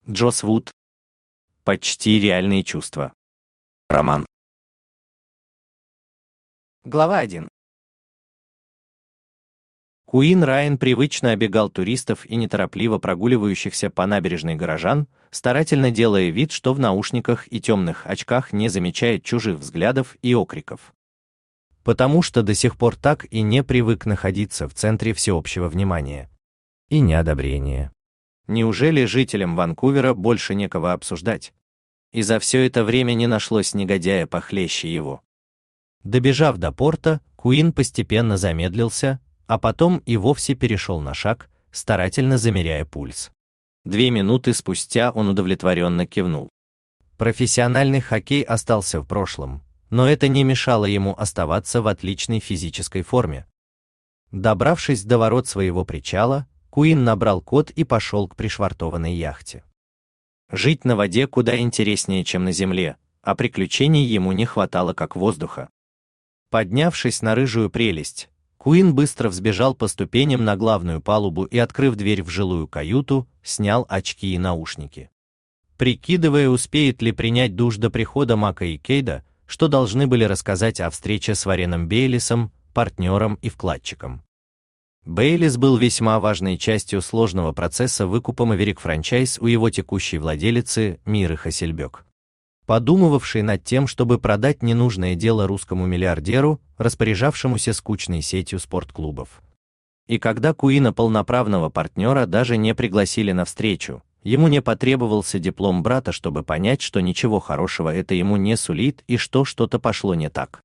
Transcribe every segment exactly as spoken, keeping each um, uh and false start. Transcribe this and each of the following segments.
Джосс Вуд. Почти реальные чувства. Роман. Глава один. Куин Райан привычно обегал туристов и неторопливо прогуливающихся по набережной горожан, старательно делая вид, что в наушниках и темных очках не замечает чужих взглядов и окриков. Потому что до сих пор так и не привык находиться в центре всеобщего внимания и неодобрения. Неужели жителям Ванкувера больше некого обсуждать? И за все это время не нашлось негодяя похлеще его. Добежав до порта, Куин постепенно замедлился, а потом и вовсе перешел на шаг, старательно замеряя пульс. Две минуты спустя он удовлетворенно кивнул. Профессиональный хоккей остался в прошлом, но это не мешало ему оставаться в отличной физической форме. Добравшись до ворот своего причала, Куин набрал код и пошел к пришвартованной яхте. Жить на воде куда интереснее, чем на земле, а приключений ему не хватало как воздуха. Поднявшись на рыжую прелесть, Куин быстро взбежал по ступеням на главную палубу и, открыв дверь в жилую каюту, снял очки и наушники. Прикидывая, успеет ли принять душ до прихода Мака и Кейда, что должны были рассказать о встрече с Вареном Бейлисом, партнером и вкладчиком. Бейлис был весьма важной частью сложного процесса выкупа Maverick Franchise у его текущей владелицы Миры Хасельбек, подумывавшей над тем, чтобы продать ненужное дело русскому миллиардеру, распоряжавшемуся скучной сетью спортклубов. И когда Куина, полноправного партнера, даже не пригласили на встречу, ему не потребовался диплом брата, чтобы понять, что ничего хорошего это ему не сулит и что что-то пошло не так.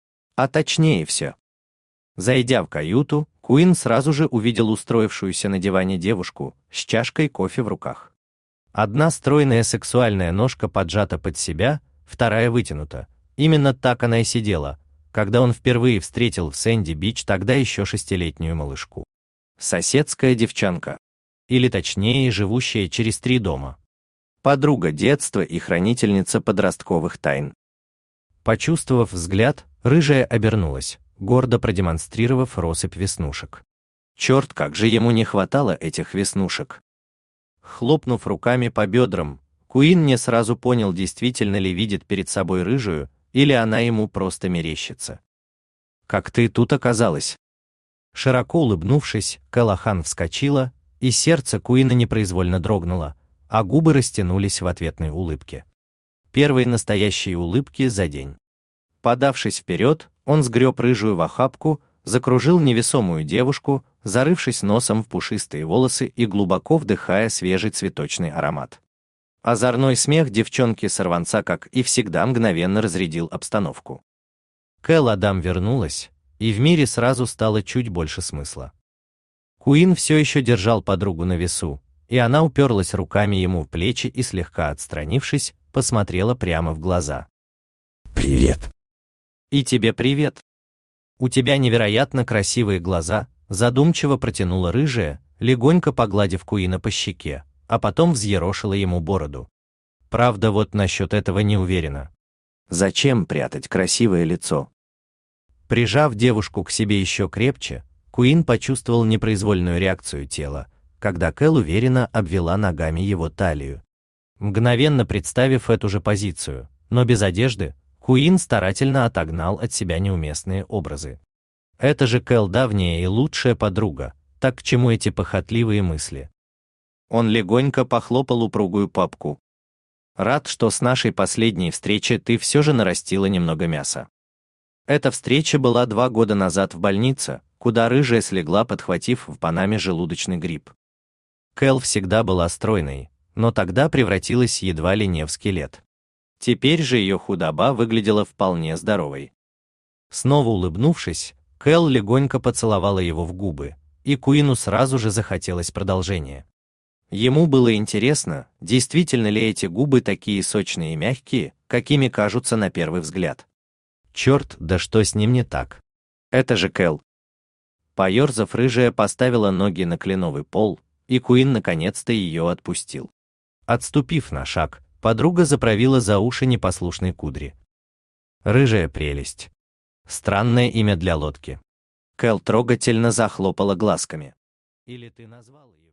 А точнее все. Зайдя в каюту, Куин сразу же увидел устроившуюся на диване девушку с чашкой кофе в руках. Одна стройная сексуальная ножка поджата под себя, вторая вытянута. Именно так она и сидела, когда он впервые встретил в Сэнди-Бич тогда еще шестилетнюю малышку. Соседская девчонка. Или точнее, живущая через три дома. Подруга детства и хранительница подростковых тайн. Почувствовав взгляд, рыжая обернулась, гордо продемонстрировав россыпь веснушек. Черт, как же ему не хватало этих веснушек! Хлопнув руками по бедрам, Куин не сразу понял, действительно ли видит перед собой рыжую, или она ему просто мерещится. «Как ты тут оказалась?» Широко улыбнувшись, Калахан вскочила, и сердце Куина непроизвольно дрогнуло, а губы растянулись в ответной улыбке. Первой настоящей улыбки за день. Подавшись вперед, он сгреб рыжую в охапку, закружил невесомую девушку, зарывшись носом в пушистые волосы и глубоко вдыхая свежий цветочный аромат. Озорной смех девчонки-сорванца, как и всегда, мгновенно разрядил обстановку. Кэл Адам вернулась, и в мире сразу стало чуть больше смысла. Куин все еще держал подругу на весу, и она уперлась руками ему в плечи и, слегка отстранившись, посмотрела прямо в глаза. «Привет!» «И тебе привет! У тебя невероятно красивые глаза», задумчиво протянула рыжая, легонько погладив Куина по щеке, а потом взъерошила ему бороду. Правда, вот насчет этого не уверена. Зачем прятать красивое лицо? Прижав девушку к себе еще крепче, Куин почувствовал непроизвольную реакцию тела, когда Кэл уверенно обвела ногами его талию. Мгновенно представив эту же позицию, но без одежды, Куин старательно отогнал от себя неуместные образы. Это же Кэл давняя и лучшая подруга, так к чему эти похотливые мысли? Он легонько похлопал упругую папку. «Рад, что с нашей последней встречи ты все же нарастила немного мяса». Эта встреча была два года назад в больнице, куда рыжая слегла, подхватив в Панаме желудочный грипп. Кэл всегда была стройной, но тогда превратилась едва ли не в скелет. Теперь же ее худоба выглядела вполне здоровой. Снова улыбнувшись, Кэл легонько поцеловала его в губы, и Куину сразу же захотелось продолжения. Ему было интересно, действительно ли эти губы такие сочные и мягкие, какими кажутся на первый взгляд. Черт, да что с ним не так? Это же Кэл. Поерзав, рыжая поставила ноги на кленовый пол, и Куин наконец-то ее отпустил. Отступив на шаг, подруга заправила за уши непослушной кудри. Рыжая прелесть. Странное имя для лодки. Кэл трогательно захлопала глазками. Или ты назвал ее?